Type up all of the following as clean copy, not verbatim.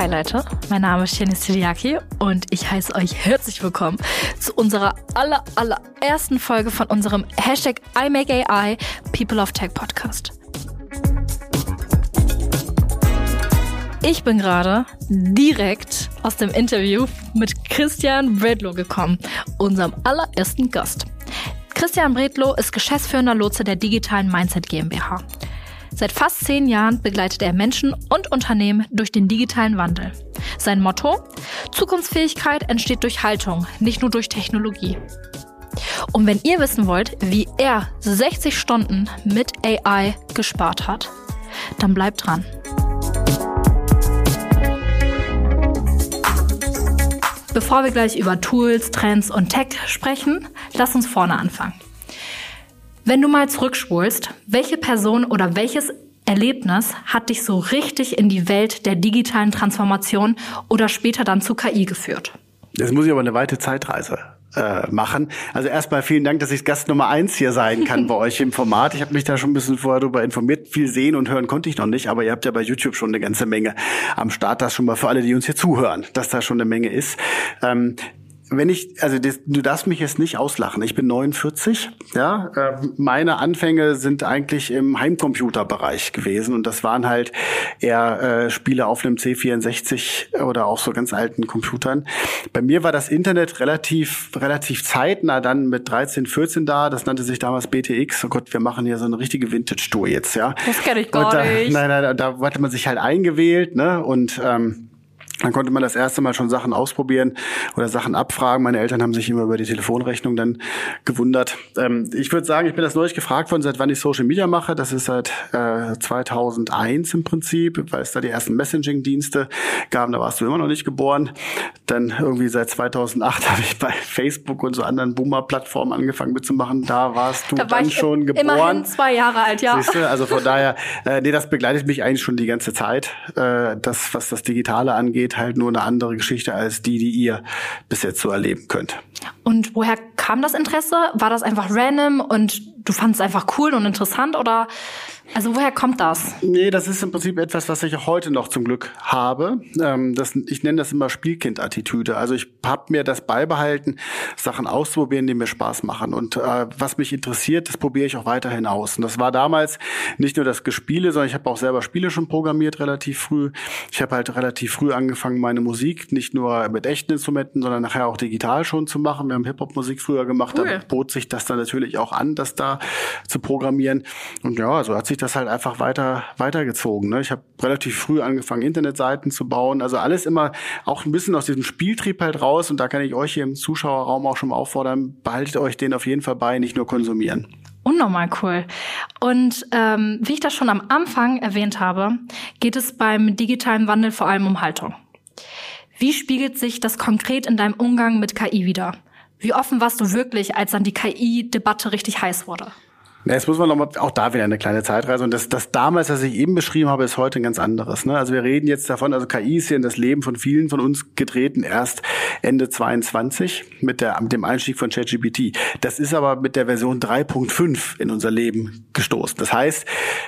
Leute, mein Name ist Jenny Siriaki und ich heiße euch herzlich willkommen zu unserer allerersten Folge von unserem #IMakeAI People of Tech Podcast. Ich bin gerade direkt aus dem Interview mit Christian Bredlow gekommen, unserem allerersten Gast. Christian Bredlow ist geschäftsführender Lotse der digitalen Mindset GmbH. Seit fast 10 Jahren begleitet er Menschen und Unternehmen durch den digitalen Wandel. Sein Motto: Zukunftsfähigkeit entsteht durch Haltung, nicht nur durch Technologie. Und wenn ihr wissen wollt, wie er 60 Stunden mit AI gespart hat, dann bleibt dran. Bevor wir gleich über Tools, Trends und Tech sprechen, lass uns vorne anfangen. Wenn du mal zurückspulst, welche Person oder welches Erlebnis hat dich so richtig in die Welt der digitalen Transformation oder später dann zu KI geführt? Jetzt muss ich aber eine weite Zeitreise machen. Also erstmal vielen Dank, dass ich Gast Nummer 1 hier sein kann bei euch im Format. Ich habe mich da schon ein bisschen vorher darüber informiert. Viel sehen und hören konnte ich noch nicht, aber ihr habt ja bei YouTube schon eine ganze Menge am Start. Das schon mal für alle, die uns hier zuhören, dass da schon eine Menge ist. Du darfst mich jetzt nicht auslachen. Ich bin 49, ja. Meine Anfänge sind eigentlich im Heimcomputerbereich gewesen und das waren halt eher Spiele auf einem C64 oder auch so ganz alten Computern. Bei mir war das Internet relativ zeitnah dann mit 13, 14 da. Das nannte sich damals BTX. Oh Gott, wir machen hier so eine richtige Vintage-Tour jetzt, ja. Das kenne ich gar nicht. Nein, da hatte man sich halt eingewählt, ne, und dann konnte man das erste Mal schon Sachen ausprobieren oder Sachen abfragen. Meine Eltern haben sich immer über die Telefonrechnung dann gewundert. Ich würde sagen, ich bin das neulich gefragt worden, seit wann ich Social Media mache. Das ist seit 2001 im Prinzip, weil es da die ersten Messaging-Dienste gab. Da warst du immer noch nicht geboren. Dann irgendwie seit 2008 habe ich bei Facebook und so anderen Boomer-Plattformen angefangen mitzumachen. Da warst du dann schon geboren. Immerhin 2 Jahre alt, ja. Siehst du? Also von daher, das begleitet mich eigentlich schon die ganze Zeit. Das, was das Digitale angeht, halt nur eine andere Geschichte als die ihr bis jetzt so erleben könnt. Und woher kam das Interesse? War das einfach random und du fandest es einfach cool und interessant oder also woher kommt das? Nee, das ist im Prinzip etwas, was ich auch heute noch zum Glück habe. Ich nenne das immer Spielkind-Attitüde. Also ich habe mir das beibehalten, Sachen auszuprobieren, die mir Spaß machen. Und was mich interessiert, das probiere ich auch weiterhin aus. Und das war damals nicht nur das Gespiele, sondern ich habe auch selber Spiele schon programmiert relativ früh. Ich habe halt relativ früh angefangen, meine Musik nicht nur mit echten Instrumenten, sondern nachher auch digital schon zu machen. Wir haben Hip-Hop-Musik früher gemacht. Cool. Da bot sich das dann natürlich auch an, das da zu programmieren. Und ja, so hat sich das halt einfach weitergezogen. Ne? Ich habe relativ früh angefangen, Internetseiten zu bauen. Also alles immer auch ein bisschen aus diesem Spieltrieb halt raus. Und da kann ich euch hier im Zuschauerraum auch schon mal auffordern, behaltet euch den auf jeden Fall bei, nicht nur konsumieren. Unnormal cool. Und wie ich das schon am Anfang erwähnt habe, geht es beim digitalen Wandel vor allem um Haltung. Wie spiegelt sich das konkret in deinem Umgang mit KI wider? Wie offen warst du wirklich, als dann die KI-Debatte richtig heiß wurde? Ja, jetzt muss man nochmal, auch da wieder eine kleine Zeitreise. Und das damals, was ich eben beschrieben habe, ist heute ein ganz anderes. Ne? Also wir reden jetzt davon, also KI ist hier in das Leben von vielen von uns getreten, erst Ende 22 mit dem Einstieg von ChatGPT. Das ist aber mit der Version 3.5 in unser Leben gestoßen. Das heißt,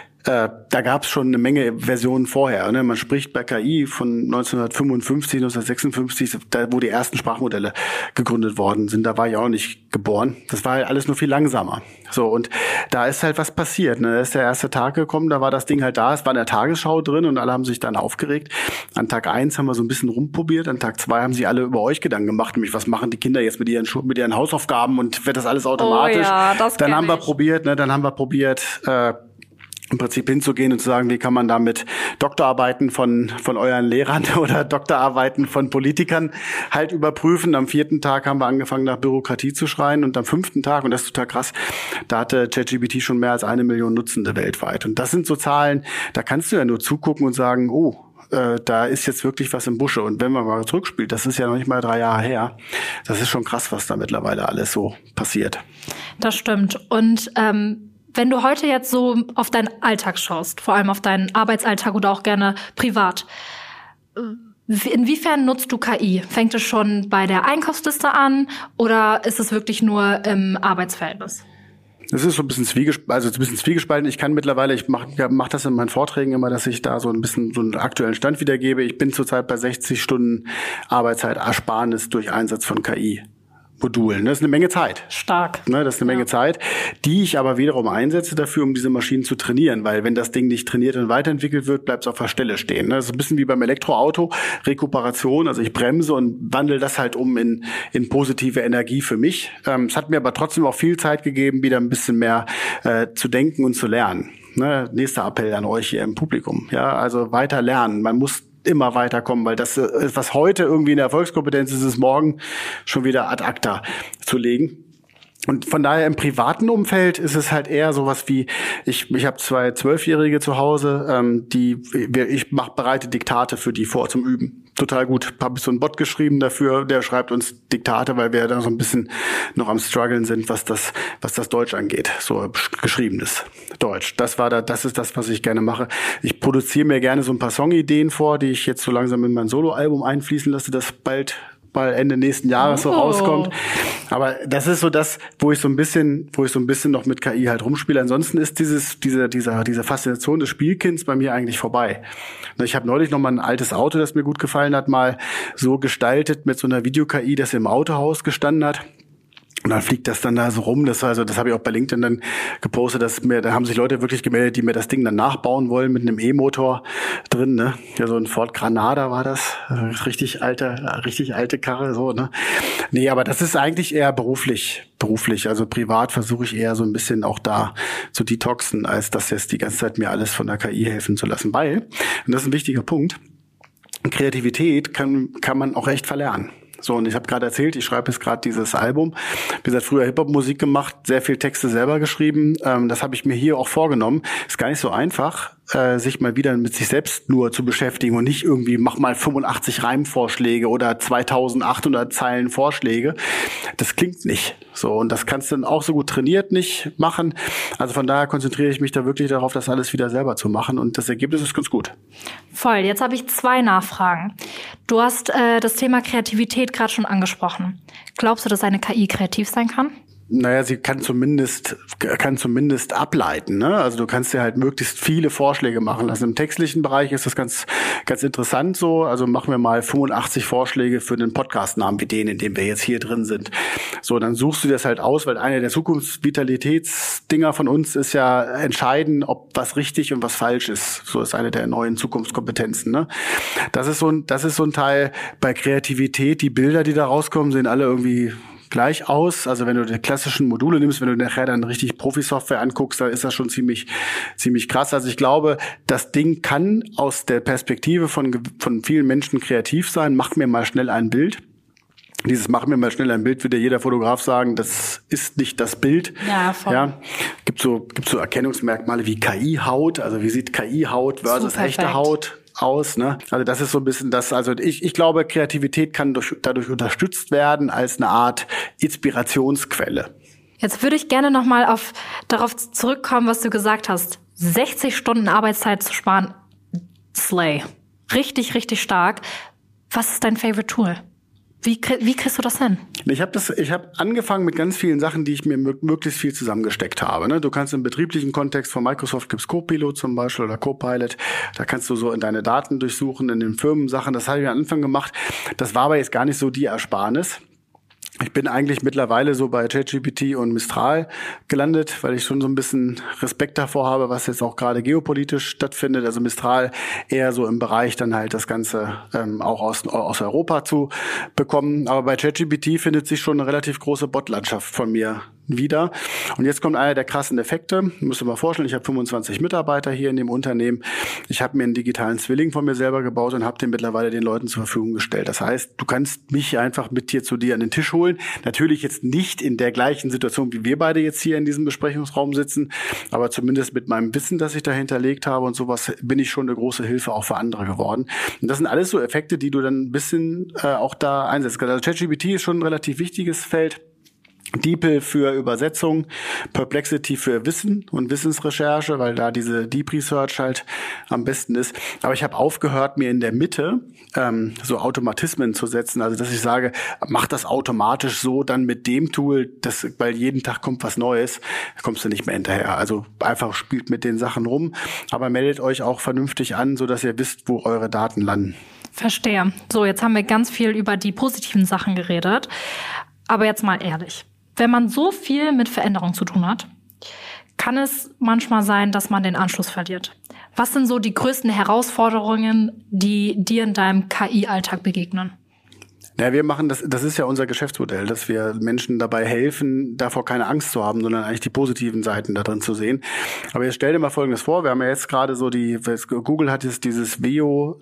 da gab es schon eine Menge Versionen vorher. Ne? Man spricht bei KI von 1955, 1956, da wo die ersten Sprachmodelle gegründet worden sind. Da war ich auch nicht geboren. Das war halt alles nur viel langsamer. So, und da ist halt was passiert. Ne? Da ist der erste Tag gekommen, da war das Ding halt da. Es war in der Tagesschau drin und alle haben sich dann aufgeregt. An Tag 1 haben wir so ein bisschen rumprobiert. An Tag 2 haben sie alle über euch Gedanken gemacht. Nämlich, was machen die Kinder jetzt mit ihren Hausaufgaben und wird das alles automatisch? Oh ja, das dann haben wir probiert, im Prinzip hinzugehen und zu sagen, wie kann man damit Doktorarbeiten von euren Lehrern oder Doktorarbeiten von Politikern halt überprüfen. Am 4. Tag haben wir angefangen, nach Bürokratie zu schreien und am 5. Tag, und das ist total krass, da hatte ChatGPT schon mehr als 1 Million Nutzende weltweit. Und das sind so Zahlen, da kannst du ja nur zugucken und sagen, da ist jetzt wirklich was im Busche. Und wenn man mal zurückspielt, das ist ja noch nicht mal 3 Jahre her, das ist schon krass, was da mittlerweile alles so passiert. Das stimmt. Und wenn du heute jetzt so auf deinen Alltag schaust, vor allem auf deinen Arbeitsalltag oder auch gerne privat, inwiefern nutzt du KI? Fängt es schon bei der Einkaufsliste an oder ist es wirklich nur im Arbeitsverhältnis? Das ist so ein bisschen zwiegespalten. Ich kann mittlerweile, ich mach das in meinen Vorträgen immer, dass ich da so ein bisschen so einen aktuellen Stand wiedergebe. Ich bin zurzeit bei 60 Stunden Arbeitszeit-Ersparnis durch Einsatz von KI-Modulen. Das ist eine Menge Zeit. Stark. Das ist eine Menge Zeit, die ich aber wiederum einsetze dafür, um diese Maschinen zu trainieren. Weil wenn das Ding nicht trainiert und weiterentwickelt wird, bleibt es auf der Stelle stehen. Das ist ein bisschen wie beim Elektroauto. Rekuperation, also ich bremse und wandle das halt um in positive Energie für mich. Es hat mir aber trotzdem auch viel Zeit gegeben, wieder ein bisschen mehr zu denken und zu lernen. Nächster Appell an euch hier im Publikum. Ja, also weiter lernen. Man muss immer weiterkommen, weil das, was heute irgendwie eine Erfolgskompetenz ist, ist morgen schon wieder ad acta zu legen. Und von daher im privaten Umfeld ist es halt eher sowas wie, ich habe 2 12-Jährige zu Hause, ich bereite Diktate für die vor zum Üben. Total gut. Habe ich so einen Bot geschrieben dafür, der schreibt uns Diktate, weil wir da so ein bisschen noch am struggeln sind, was das Deutsch angeht. So geschriebenes Deutsch. Das ist das, was ich gerne mache. Ich produziere mir gerne so ein paar Songideen vor, die ich jetzt so langsam in mein Soloalbum einfließen lasse, das bald Ende nächsten Jahres so rauskommt. Aber das ist so das, wo ich so ein bisschen noch mit KI halt rumspiele. Ansonsten ist diese Faszination des Spielkinds bei mir eigentlich vorbei. Ich habe neulich noch mal ein altes Auto, das mir gut gefallen hat, mal so gestaltet mit so einer Video-KI, das im Autohaus gestanden hat. Und dann fliegt das dann da so rum. Das habe ich auch bei LinkedIn dann gepostet, da haben sich Leute wirklich gemeldet, die mir das Ding dann nachbauen wollen mit einem E-Motor drin, ne? Ja, so ein Ford Granada war das. Richtig alte Karre, so, ne? Nee, aber das ist eigentlich eher beruflich. Also privat versuche ich eher so ein bisschen auch da zu detoxen, als das jetzt die ganze Zeit mir alles von der KI helfen zu lassen. Weil, und das ist ein wichtiger Punkt, Kreativität kann man auch echt verlernen. So, und ich habe gerade erzählt, ich schreibe jetzt gerade dieses Album. Wie gesagt, früher Hip-Hop-Musik gemacht, sehr viel Texte selber geschrieben. Das habe ich mir hier auch vorgenommen. Ist gar nicht so einfach, sich mal wieder mit sich selbst nur zu beschäftigen und nicht irgendwie, mach mal 85 Reimvorschläge oder 2800 Zeilen Vorschläge. Das klingt nicht so. Und das kannst du dann auch so gut trainiert nicht machen. Also von daher konzentriere ich mich da wirklich darauf, das alles wieder selber zu machen. Und das Ergebnis ist ganz gut. Voll. Jetzt habe ich 2 Nachfragen. Du hast das Thema Kreativität gerade schon angesprochen. Glaubst du, dass eine KI kreativ sein kann? Naja, sie kann zumindest ableiten, ne? Also du kannst dir halt möglichst viele Vorschläge machen lassen. Im textlichen Bereich ist das ganz interessant so. Also machen wir mal 85 Vorschläge für den Podcastnamen wie den, in dem wir jetzt hier drin sind. So, dann suchst du das halt aus, weil eine der Zukunftsvitalitätsdinger von uns ist ja entscheiden, ob was richtig und was falsch ist. So ist eine der neuen Zukunftskompetenzen, ne? Das ist so ein Teil bei Kreativität. Die Bilder, die da rauskommen, sehen alle irgendwie gleich aus. Also wenn du die klassischen Module nimmst, wenn du nachher dann richtig Profi-Software anguckst, dann ist das schon ziemlich krass. Also ich glaube, das Ding kann aus der Perspektive von vielen Menschen kreativ sein. Mach mir mal schnell ein Bild. Dieses Mach mir mal schnell ein Bild, würde jeder Fotograf sagen, das ist nicht das Bild. Ja, voll. Ja, gibt so Erkennungsmerkliche wie KI-Haut. Also wie sieht KI-Haut versus echte Haut aus, ne? Also das ist so ein bisschen das, also ich glaube, Kreativität kann dadurch unterstützt werden als eine Art Inspirationsquelle. Jetzt würde ich gerne nochmal darauf zurückkommen, was du gesagt hast. 60 Stunden Arbeitszeit zu sparen, Slay. Richtig, richtig stark. Was ist dein Favorite Tool? Wie kriegst du das hin? Ich habe angefangen mit ganz vielen Sachen, die ich mir möglichst viel zusammengesteckt habe. Ne? Du kannst im betrieblichen Kontext von Microsoft gibt's Copilot zum Beispiel oder Copilot. Da kannst du so in deine Daten durchsuchen, in den Firmensachen. Das habe ich am Anfang gemacht. Das war aber jetzt gar nicht so die Ersparnis. Ich bin eigentlich mittlerweile so bei ChatGPT und Mistral gelandet, weil ich schon so ein bisschen Respekt davor habe, was jetzt auch gerade geopolitisch stattfindet. Also Mistral eher so im Bereich dann halt das Ganze auch aus Europa zu bekommen. Aber bei ChatGPT findet sich schon eine relativ große Botlandschaft von mir wieder. Und jetzt kommt einer der krassen Effekte. Ich muss dir mal vorstellen, ich habe 25 Mitarbeiter hier in dem Unternehmen. Ich habe mir einen digitalen Zwilling von mir selber gebaut und habe den mittlerweile den Leuten zur Verfügung gestellt. Das heißt, du kannst mich einfach mit zu dir an den Tisch holen. Natürlich jetzt nicht in der gleichen Situation, wie wir beide jetzt hier in diesem Besprechungsraum sitzen, aber zumindest mit meinem Wissen, das ich da hinterlegt habe und sowas, bin ich schon eine große Hilfe auch für andere geworden. Und das sind alles so Effekte, die du dann ein bisschen auch da einsetzt. Also ChatGPT ist schon ein relativ wichtiges Feld. DeepL für Übersetzung, Perplexity für Wissen und Wissensrecherche, weil da diese Deep Research halt am besten ist. Aber ich habe aufgehört, mir in der Mitte so Automatismen zu setzen. Also dass ich sage, mach das automatisch so, dann mit dem Tool, weil jeden Tag kommt was Neues, da kommst du nicht mehr hinterher. Also einfach spielt mit den Sachen rum, aber meldet euch auch vernünftig an, sodass ihr wisst, wo eure Daten landen. Verstehe. So, jetzt haben wir ganz viel über die positiven Sachen geredet. Aber jetzt mal ehrlich. Wenn man so viel mit Veränderung zu tun hat, kann es manchmal sein, dass man den Anschluss verliert. Was sind so die größten Herausforderungen, die dir in deinem KI-Alltag begegnen? Ja, wir machen das ist ja unser Geschäftsmodell, dass wir Menschen dabei helfen, davor keine Angst zu haben, sondern eigentlich die positiven Seiten da drin zu sehen. Aber jetzt stell dir mal Folgendes vor, wir haben ja jetzt gerade so Google hat jetzt dieses Veo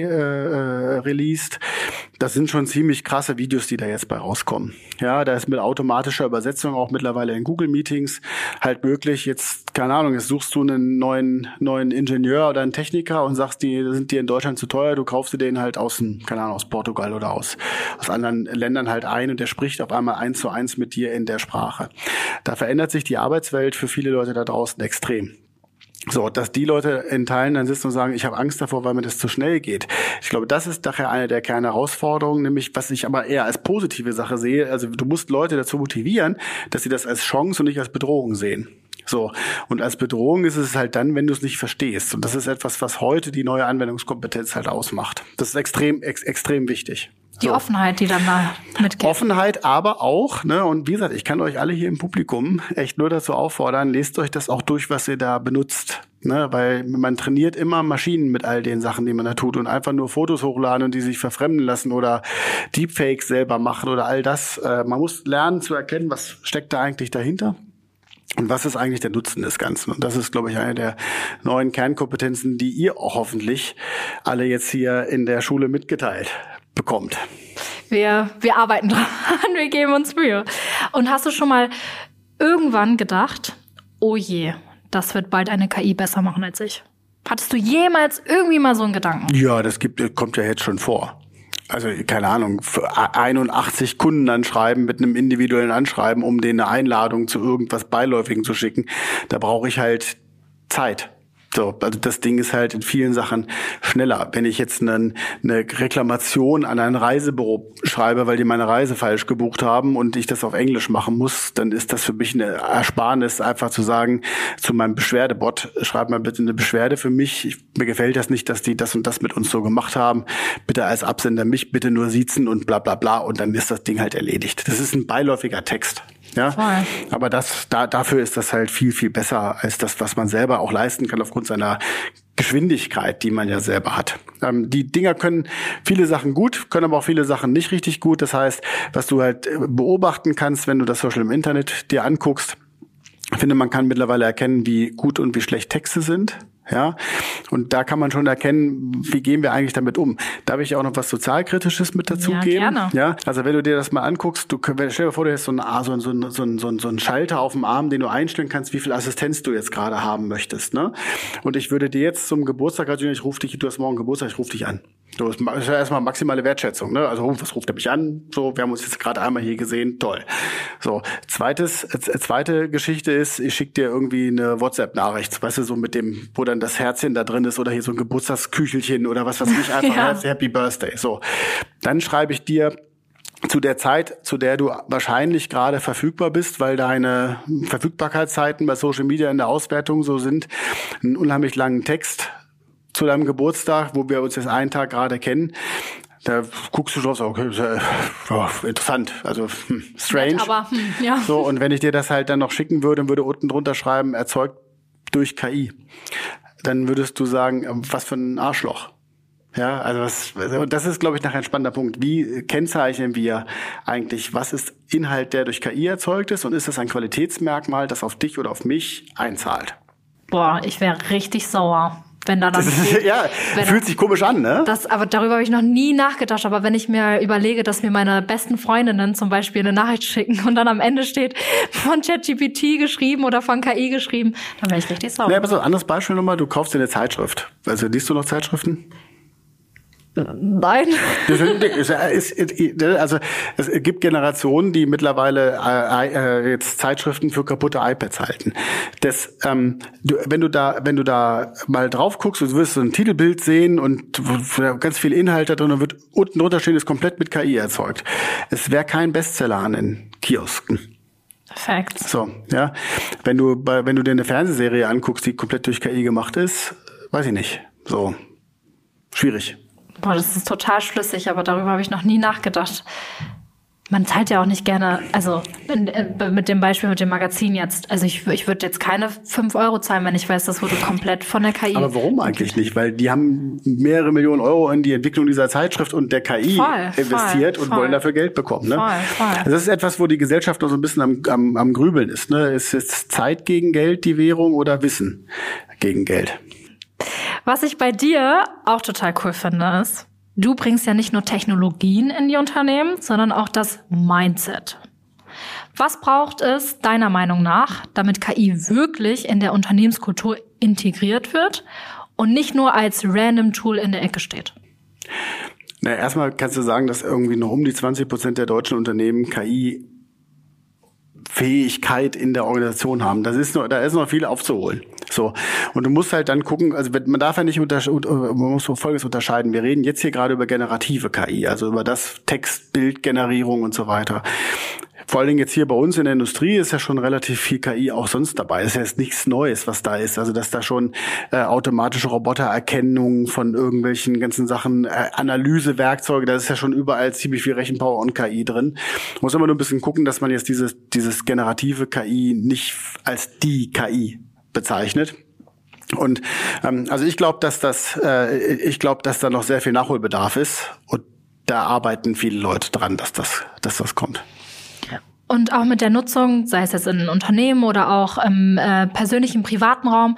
3 released. Das sind schon ziemlich krasse Videos, die da jetzt bei rauskommen. Ja, da ist mit automatischer Übersetzung auch mittlerweile in Google Meetings halt möglich. Jetzt, keine Ahnung, jetzt suchst du einen neuen Ingenieur oder einen Techniker und sagst, die sind dir in Deutschland zu teuer, du kaufst dir den halt aus Portugal oder aus anderen Ländern halt ein und der spricht auf einmal 1:1 mit dir in der Sprache. Da verändert sich die Arbeitswelt für viele Leute da draußen extrem. So, dass die Leute in Teilen dann sitzen und sagen, ich habe Angst davor, weil mir das zu schnell geht. Ich glaube, das ist daher eine der Kernherausforderungen, nämlich was ich aber eher als positive Sache sehe. Also du musst Leute dazu motivieren, dass sie das als Chance und nicht als Bedrohung sehen. So, und als Bedrohung ist es halt dann, wenn du es nicht verstehst. Und das ist etwas, was heute die neue Anwendungskompetenz halt ausmacht. Das ist extrem wichtig. Die Offenheit, die dann da mitgeht. Offenheit, aber auch, ne, und wie gesagt, ich kann euch alle hier im Publikum echt nur dazu auffordern, lest euch das auch durch, was ihr da benutzt. Ne, weil man trainiert immer Maschinen mit all den Sachen, die man da tut, und einfach nur Fotos hochladen und die sich verfremden lassen oder Deepfakes selber machen oder all das. Man muss lernen zu erkennen, was steckt da eigentlich dahinter. Und was ist eigentlich der Nutzen des Ganzen? Und das ist, glaube ich, eine der neuen Kernkompetenzen, die ihr auch hoffentlich alle jetzt hier in der Schule mitgeteilt bekommt. Wir arbeiten dran, wir geben uns Mühe. Und hast du schon mal irgendwann gedacht, oh je, das wird bald eine KI besser machen als ich? Hattest du jemals irgendwie mal so einen Gedanken? Ja, kommt ja jetzt schon vor. Also, keine Ahnung, 81 Kunden anschreiben mit einem individuellen Anschreiben, um denen eine Einladung zu irgendwas Beiläufigen zu schicken. Da brauche ich halt Zeit. So, also das Ding ist halt in vielen Sachen schneller. Wenn ich jetzt eine Reklamation an ein Reisebüro schreibe, weil die meine Reise falsch gebucht haben und ich das auf Englisch machen muss, dann ist das für mich eine Ersparnis, einfach zu sagen, zu meinem Beschwerdebot, schreib mal bitte eine Beschwerde für mich. Mir gefällt das nicht, dass die das und das mit uns so gemacht haben. Bitte als Absender mich bitte nur siezen und bla bla bla, und dann ist das Ding halt erledigt. Das ist ein beiläufiger Text. Ja, voll. Aber dafür ist das halt viel, viel besser als das, was man selber auch leisten kann aufgrund seiner Geschwindigkeit, die man ja selber hat. Die Dinger können viele Sachen gut, können aber auch viele Sachen nicht richtig gut. Das heißt, was du halt beobachten kannst, wenn du das Social im Internet dir anguckst, ich finde, man kann mittlerweile erkennen, wie gut und wie schlecht Texte sind. Ja, und da kann man schon erkennen, wie gehen wir eigentlich damit um. Darf ich auch noch was Sozialkritisches mit dazu geben? Gerne. Ja, also wenn du dir das mal anguckst, stell dir vor, du hast so einen Schalter auf dem Arm, den du einstellen kannst, wie viel Assistenz du jetzt gerade haben möchtest, ne? Und ich würde dir jetzt zum Geburtstag gratulieren, du hast morgen Geburtstag, ich rufe dich an. Das ist ja erstmal maximale Wertschätzung, ne? Also, was ruft er mich an? So, wir haben uns jetzt gerade einmal hier gesehen, toll. So, zweite Geschichte ist, ich schicke dir irgendwie eine WhatsApp-Nachricht, weißt du, so mit dem, wo dann das Herzchen da drin ist oder hier so ein Geburtstagsküchelchen oder was weiß ich, einfach ja. Happy Birthday. So, dann schreibe ich dir zu der Zeit, zu der du wahrscheinlich gerade verfügbar bist, weil deine Verfügbarkeitszeiten bei Social Media in der Auswertung so sind, einen unheimlich langen Text zu deinem Geburtstag, wo wir uns jetzt einen Tag gerade kennen. Da guckst du drauf, okay, interessant, also strange. Nett, aber, ja. So, und wenn ich dir das halt dann noch schicken würde und würde unten drunter schreiben, erzeugt durch KI, dann würdest du sagen, was für ein Arschloch. Ja, also das ist, glaube ich, nachher ein spannender Punkt. Wie kennzeichnen wir eigentlich, was ist Inhalt, der durch KI erzeugt ist, und ist das ein Qualitätsmerkmal, das auf dich oder auf mich einzahlt? Boah, ich wäre richtig sauer. Wenn da dann fühlt sich komisch an, ne? Aber darüber habe ich noch nie nachgedacht. Aber wenn ich mir überlege, dass mir meine besten Freundinnen zum Beispiel eine Nachricht schicken und dann am Ende steht, von ChatGPT geschrieben oder von KI geschrieben, dann wäre ich richtig sauer. Ja, aber so ein anderes Beispiel nochmal, du kaufst dir eine Zeitschrift. Also liest du noch Zeitschriften? Nein. Also es gibt Generationen, die mittlerweile jetzt Zeitschriften für kaputte iPads halten. Wenn du da mal drauf guckst, du wirst so ein Titelbild sehen und ganz viel Inhalt da drin und wird unten drunter stehen, ist komplett mit KI erzeugt. Es wäre kein Bestseller an den Kiosken. Perfekt. So, ja. Wenn du dir eine Fernsehserie anguckst, die komplett durch KI gemacht ist, weiß ich nicht. So. Schwierig. Boah, das ist total schlüssig, aber darüber habe ich noch nie nachgedacht. Man zahlt ja auch nicht gerne, also mit dem Beispiel mit dem Magazin jetzt, also ich würde jetzt keine 5 € zahlen, wenn ich weiß, das wurde komplett von der KI. Aber warum eigentlich nicht? Weil die haben mehrere Millionen Euro in die Entwicklung dieser Zeitschrift und der KI investiert und wollen dafür Geld bekommen. Ne? Also das ist etwas, wo die Gesellschaft noch so ein bisschen am Grübeln ist. Ne? Ist jetzt Zeit gegen Geld die Währung oder Wissen gegen Geld? Was ich bei dir auch total cool finde, ist, du bringst ja nicht nur Technologien in die Unternehmen, sondern auch das Mindset. Was braucht es deiner Meinung nach, damit KI wirklich in der Unternehmenskultur integriert wird und nicht nur als random Tool in der Ecke steht? Na, erstmal kannst du sagen, dass irgendwie noch um die 20% der deutschen Unternehmen KI-Fähigkeit in der Organisation haben. Da ist noch viel aufzuholen. So. Und du musst halt dann gucken, also man darf ja nicht man muss Folgendes unterscheiden. Wir reden jetzt hier gerade über generative KI, also über das Text-Bild-Generierung und so weiter. Vor allen Dingen jetzt hier bei uns in der Industrie ist ja schon relativ viel KI auch sonst dabei. Das ist ja jetzt nichts Neues, was da ist. Also dass da schon automatische Robotererkennung von irgendwelchen ganzen Sachen, Analysewerkzeuge, da ist ja schon überall ziemlich viel Rechenpower und KI drin. Muss aber nur ein bisschen gucken, dass man jetzt dieses generative KI nicht als die KI bezeichnet. Und also ich glaube, dass da noch sehr viel Nachholbedarf ist und da arbeiten viele Leute dran, dass das kommt. Und auch mit der Nutzung, sei es jetzt in Unternehmen oder auch im persönlichen privaten Raum,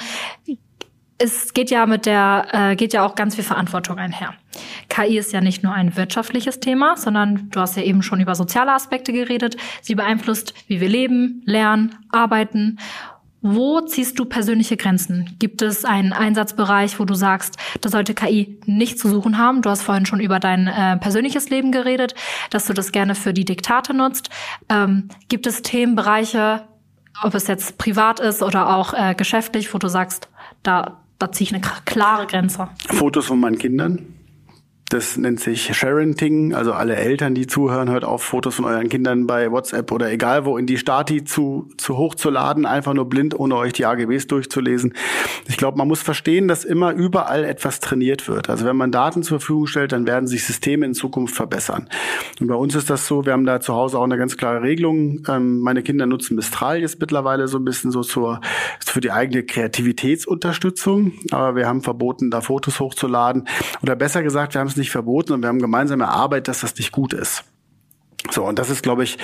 es geht ja auch ganz viel Verantwortung einher. KI ist ja nicht nur ein wirtschaftliches Thema, sondern du hast ja eben schon über soziale Aspekte geredet. Sie beeinflusst, wie wir leben, lernen, arbeiten. Wo ziehst du persönliche Grenzen? Gibt es einen Einsatzbereich, wo du sagst, da sollte KI nicht zu suchen haben? Du hast vorhin schon über dein persönliches Leben geredet, dass du das gerne für die Diktate nutzt. Gibt es Themenbereiche, ob es jetzt privat ist oder auch geschäftlich, wo du sagst, da ziehe ich eine klare Grenze? Fotos von meinen Kindern. Das nennt sich Sharenting, also alle Eltern, die zuhören, hört auf, Fotos von euren Kindern bei WhatsApp oder egal wo in die Stati zu hochzuladen, einfach nur blind, ohne euch die AGBs durchzulesen. Ich glaube, man muss verstehen, dass immer überall etwas trainiert wird. Also wenn man Daten zur Verfügung stellt, dann werden sich Systeme in Zukunft verbessern. Und bei uns ist das so, wir haben da zu Hause auch eine ganz klare Regelung. Meine Kinder nutzen Mistral jetzt mittlerweile so ein bisschen so für die eigene Kreativitätsunterstützung. Aber wir haben verboten, da Fotos hochzuladen. Oder besser gesagt, wir haben es nicht verboten und wir haben gemeinsam erarbeitet, dass das nicht gut ist. So, und das ist, glaube ich,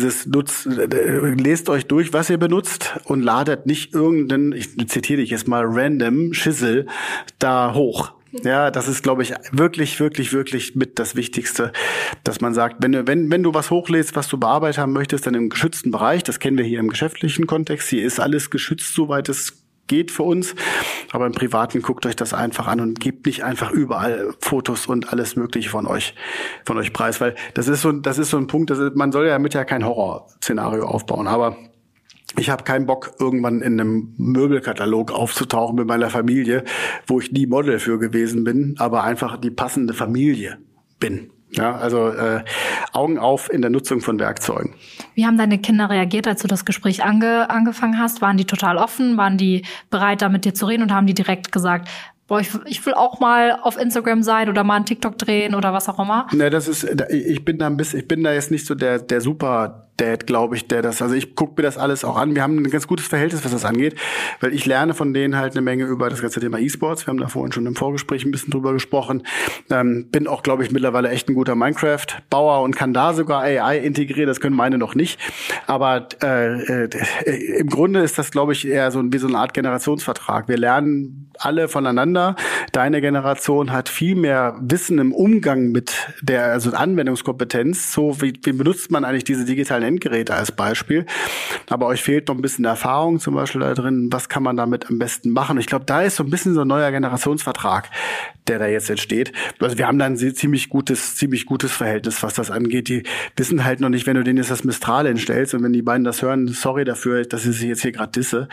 lest euch durch, was ihr benutzt und ladet nicht irgendeinen, ich zitiere dich jetzt mal, random Schissel da hoch. Ja, das ist, glaube ich, wirklich, wirklich, wirklich mit das Wichtigste, dass man sagt, wenn du was hochlädst, was du bearbeitet haben möchtest, dann im geschützten Bereich, das kennen wir hier im geschäftlichen Kontext, hier ist alles geschützt, soweit es geht für uns, aber im Privaten guckt euch das einfach an und gebt nicht einfach überall Fotos und alles Mögliche von euch preis, weil das ist so ein Punkt, man soll ja damit ja kein Horrorszenario aufbauen, aber ich habe keinen Bock, irgendwann in einem Möbelkatalog aufzutauchen mit meiner Familie, wo ich nie Model für gewesen bin, aber einfach die passende Familie bin. Ja, also Augen auf in der Nutzung von Werkzeugen. Wie haben deine Kinder reagiert, als du das Gespräch angefangen hast? Waren die total offen? Waren die bereit, da mit dir zu reden und haben die direkt gesagt, boah, ich will auch mal auf Instagram sein oder mal einen TikTok drehen oder was auch immer? Ne, ich bin da jetzt nicht so der Super-Dad, glaube ich, also ich gucke mir das alles auch an. Wir haben ein ganz gutes Verhältnis, was das angeht, weil ich lerne von denen halt eine Menge über das ganze Thema E-Sports. Wir haben da vorhin schon im Vorgespräch ein bisschen drüber gesprochen. Bin auch, glaube ich, mittlerweile echt ein guter Minecraft-Bauer und kann da sogar AI integrieren. Das können meine noch nicht. Aber im Grunde ist das, glaube ich, eher wie so eine Art Generationsvertrag. Wir lernen alle voneinander. Deine Generation hat viel mehr Wissen im Umgang mit also Anwendungskompetenz. So wie benutzt man eigentlich diese digitalen Endgeräte als Beispiel. Aber euch fehlt noch ein bisschen Erfahrung zum Beispiel da drin. Was kann man damit am besten machen? Ich glaube, da ist so ein bisschen so ein neuer Generationsvertrag, der da jetzt entsteht. Also wir haben da ein ziemlich gutes Verhältnis, was das angeht. Die wissen halt noch nicht, wenn du denen jetzt das Mistral hinstellst und wenn die beiden das hören, sorry dafür, dass ich sie jetzt hier gerade disse.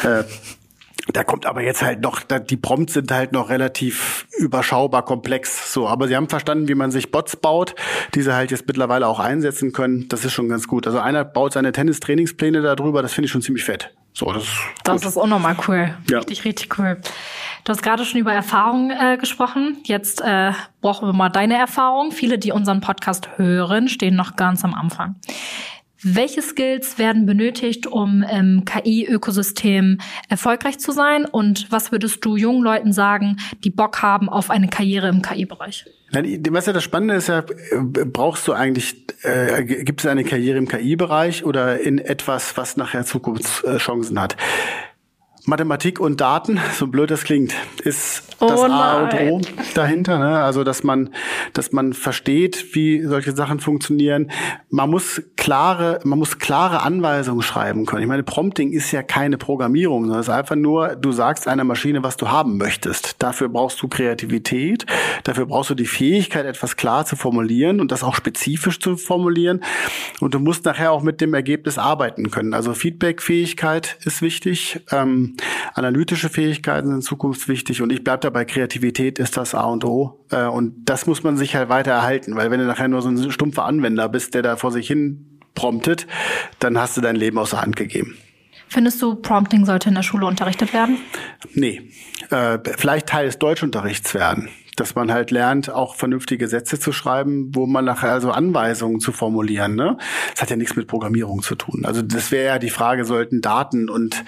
Da kommt aber jetzt halt noch, die Prompts sind halt noch relativ überschaubar komplex, so. Aber sie haben verstanden, wie man sich Bots baut, die sie halt jetzt mittlerweile auch einsetzen können. Das ist schon ganz gut. Also einer baut seine Tennistrainingspläne darüber, das finde ich schon ziemlich fett. So, das ist auch nochmal cool. Ja. Richtig cool. Du hast gerade schon über Erfahrung gesprochen. Jetzt brauchen wir mal deine Erfahrung. Viele, die unseren Podcast hören, stehen noch ganz am Anfang. Welche Skills werden benötigt, um im KI-Ökosystem erfolgreich zu sein? Und was würdest du jungen Leuten sagen, die Bock haben auf eine Karriere im KI-Bereich? Was ja das Spannende ist, ja, brauchst du eigentlich, gibt es eine Karriere im KI-Bereich oder in etwas, was nachher Zukunftschancen hat? Mathematik und Daten, so blöd das klingt, ist das A und O dahinter, ne? Also, dass man versteht, wie solche Sachen funktionieren. Man muss klare Anweisungen schreiben können. Ich meine, Prompting ist ja keine Programmierung, sondern es ist einfach nur, du sagst einer Maschine, was du haben möchtest. Dafür brauchst du Kreativität, dafür brauchst du die Fähigkeit, etwas klar zu formulieren und das auch spezifisch zu formulieren. Und du musst nachher auch mit dem Ergebnis arbeiten können. Also Feedback-Fähigkeit ist wichtig, analytische Fähigkeiten sind zukunftswichtig und ich bleib dabei, Kreativität ist das A und O. Und das muss man sich halt weiter erhalten, weil wenn du nachher nur so ein stumpfer Anwender bist, der da vor sich hin promptet, dann hast du dein Leben aus der Hand gegeben. Findest du, Prompting sollte in der Schule unterrichtet werden? Nee, vielleicht Teil des Deutschunterrichts werden. Dass man halt lernt, auch vernünftige Sätze zu schreiben, wo man nachher also Anweisungen zu formulieren, ne? Das hat ja nichts mit Programmierung zu tun. Also das wäre ja die Frage, sollte Daten und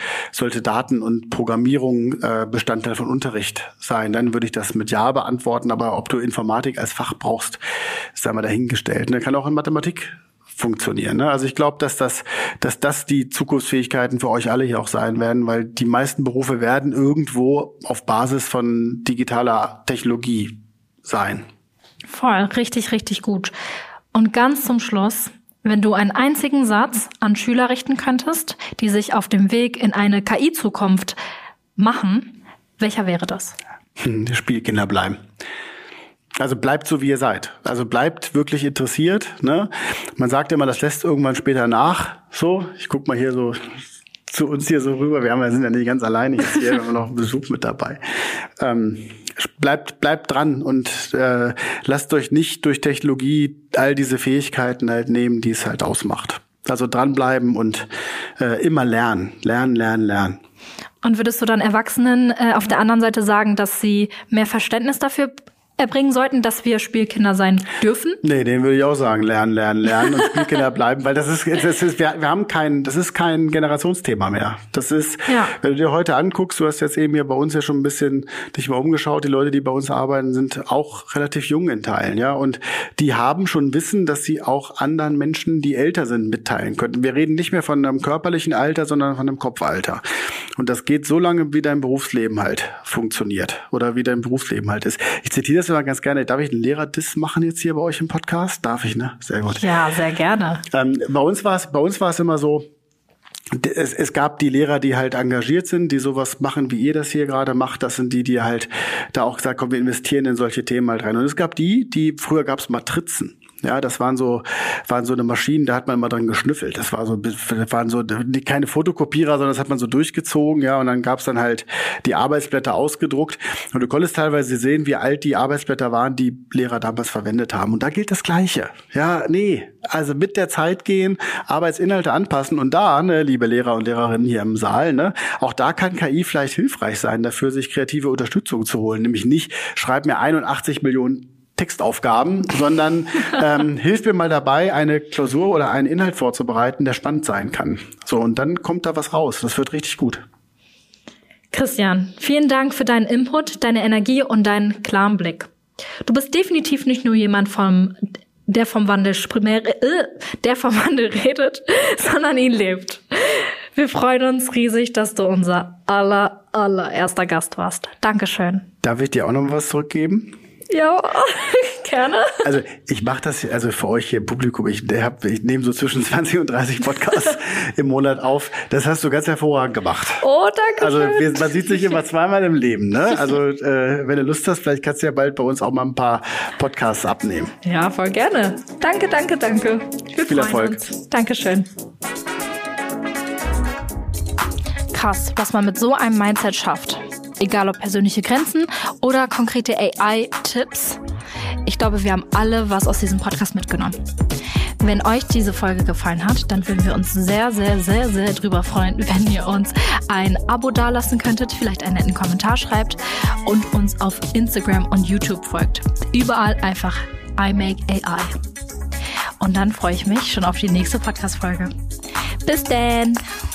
Programmierung Bestandteil von Unterricht sein? Dann würde ich das mit Ja beantworten, aber ob du Informatik als Fach brauchst, ist einmal dahingestellt. Und dann kann auch in Mathematik funktionieren, ne? Also ich glaube, dass das die Zukunftsfähigkeiten für euch alle hier auch sein werden, weil die meisten Berufe werden irgendwo auf Basis von digitaler Technologie sein. Voll, richtig, richtig gut. Und ganz zum Schluss, wenn du einen einzigen Satz an Schüler richten könntest, die sich auf dem Weg in eine KI-Zukunft machen, welcher wäre das? Spielkinder bleiben. Also bleibt so, wie ihr seid. Also bleibt wirklich interessiert, ne? Man sagt immer, das lässt irgendwann später nach. So, ich guck mal hier so zu uns hier so rüber. Wir sind ja nicht ganz alleine jetzt hier, wir haben noch einen Besuch mit dabei. Bleibt dran und lasst euch nicht durch Technologie all diese Fähigkeiten halt nehmen, die es halt ausmacht. Also dranbleiben und immer lernen. Und würdest du dann Erwachsenen auf der anderen Seite sagen, dass sie mehr Verständnis dafür erbringen sollten, dass wir Spielkinder sein dürfen? Nee, den würde ich auch sagen, lernen und Spielkinder bleiben, weil das ist kein Generationsthema mehr. Das ist, ja. Wenn du dir heute anguckst, du hast jetzt eben hier bei uns ja schon ein bisschen dich mal umgeschaut, die Leute, die bei uns arbeiten, sind auch relativ jung in Teilen, ja, und die haben schon Wissen, dass sie auch anderen Menschen, die älter sind, mitteilen könnten. Wir reden nicht mehr von einem körperlichen Alter, sondern von einem Kopfalter. Und das geht so lange, wie dein Berufsleben halt funktioniert oder wie dein Berufsleben halt ist. Ich zitiere das immer ganz gerne. Darf ich einen Lehrer-Diss machen jetzt hier bei euch im Podcast? Darf ich, ne? Sehr gut. Ja, sehr gerne. Bei uns war es immer so, es gab die Lehrer, die halt engagiert sind, die sowas machen, wie ihr das hier gerade macht. Das sind die halt da auch gesagt, komm, wir investieren in solche Themen halt rein. Und es gab früher gab es Matrizen. Ja, das waren so eine Maschinen, da hat man immer dran geschnüffelt. Das waren so keine Fotokopierer, sondern das hat man so durchgezogen, ja, und dann gab's dann halt die Arbeitsblätter ausgedruckt und du konntest teilweise sehen, wie alt die Arbeitsblätter waren, die Lehrer damals verwendet haben. Und da gilt das Gleiche. Ja, also mit der Zeit gehen, Arbeitsinhalte anpassen und da, ne, liebe Lehrer und Lehrerinnen hier im Saal, ne, auch da kann KI vielleicht hilfreich sein, dafür sich kreative Unterstützung zu holen. Nämlich nicht, schreib mir 81 Millionen Textaufgaben, sondern hilf mir mal dabei, eine Klausur oder einen Inhalt vorzubereiten, der spannend sein kann. So, und dann kommt da was raus. Das wird richtig gut. Christian, vielen Dank für deinen Input, deine Energie und deinen klaren Blick. Du bist definitiv nicht nur jemand der vom Wandel redet, sondern ihn lebt. Wir freuen uns riesig, dass du unser allererster Gast warst. Dankeschön. Darf ich dir auch noch was zurückgeben? Ja, gerne. Also ich mache das also für euch hier im Publikum. Ich nehme so zwischen 20 und 30 Podcasts im Monat auf. Das hast du ganz hervorragend gemacht. Oh, danke Also schön. man sieht sich immer zweimal im Leben. Ne? Also wenn du Lust hast, vielleicht kannst du ja bald bei uns auch mal ein paar Podcasts abnehmen. Ja, voll gerne. Danke. Wir Viel Erfolg. uns. Dankeschön. Krass, was man mit so einem Mindset schafft. Egal ob persönliche Grenzen oder konkrete AI-Tipps. Ich glaube, wir haben alle was aus diesem Podcast mitgenommen. Wenn euch diese Folge gefallen hat, dann würden wir uns sehr, sehr, sehr, sehr drüber freuen, wenn ihr uns ein Abo dalassen könntet, vielleicht einen netten Kommentar schreibt und uns auf Instagram und YouTube folgt. Überall einfach iMakeAI. Und dann freue ich mich schon auf die nächste Podcast-Folge. Bis dann!